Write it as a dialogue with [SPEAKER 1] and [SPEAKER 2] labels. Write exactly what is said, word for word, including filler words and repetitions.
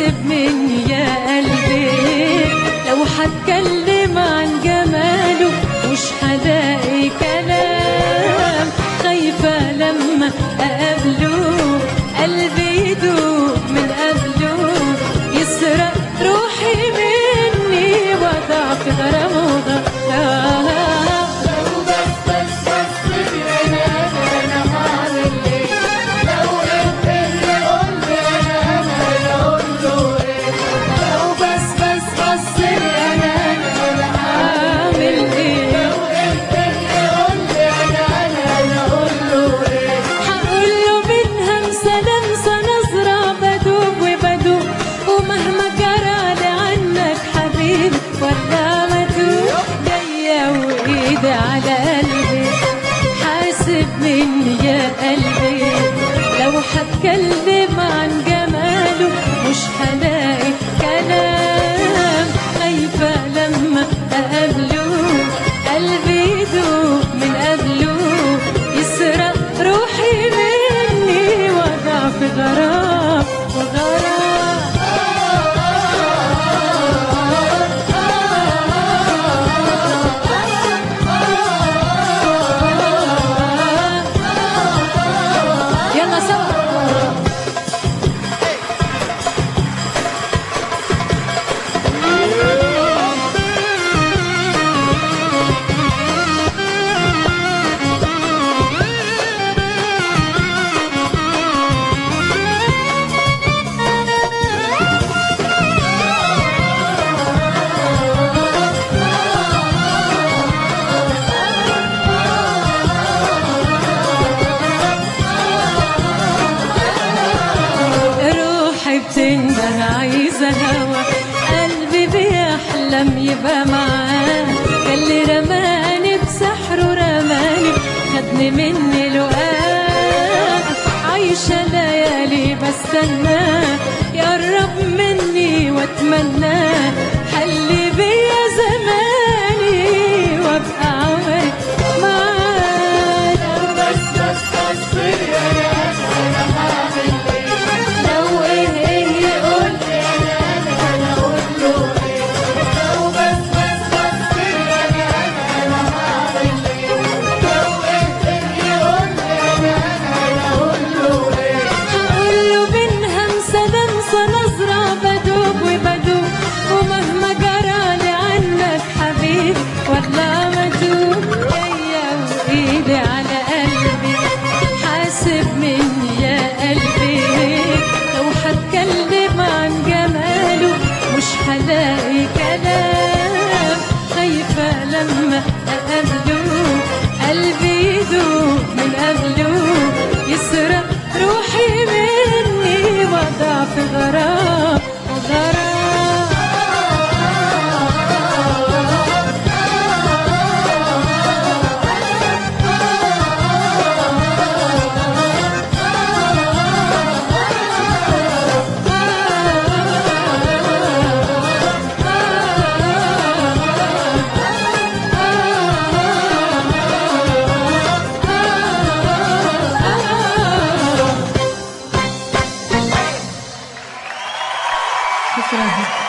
[SPEAKER 1] حاسب مني يا قلبي لو هتكلم عن جماله مش هلاقي كلام، خايفة لما أقابله قلبي يدوب من قبله، يسرق روحي مني وضع في غرامه غرام. على قلبي حاسب مني يا قلبي لو هتكلم عن جماله مش هلاقي كلام، خايفة لما أقابله قلبي يدوب من قبله، يسرق روحي مني وضع في غرام وغرام. بتنده عايزة هوا قلبي بيحلم يبقى معاه، اللي رماني بسحره رماني خدني مني لقاه، عايشة ليالي بستناه يقرب مني واتمناه، حلي بيا زماني وابقى عمري معاه. بس بس بس يا والله مدوب ايا وايدي على قلبي حاسب مني يا قلبي لو هتكلم عن جماله مش هلاقي كلام، خايفة لما أقابله قلبي يدوب من قبله، يسرق روحي مني وضع في غرام وغرام. شكرا.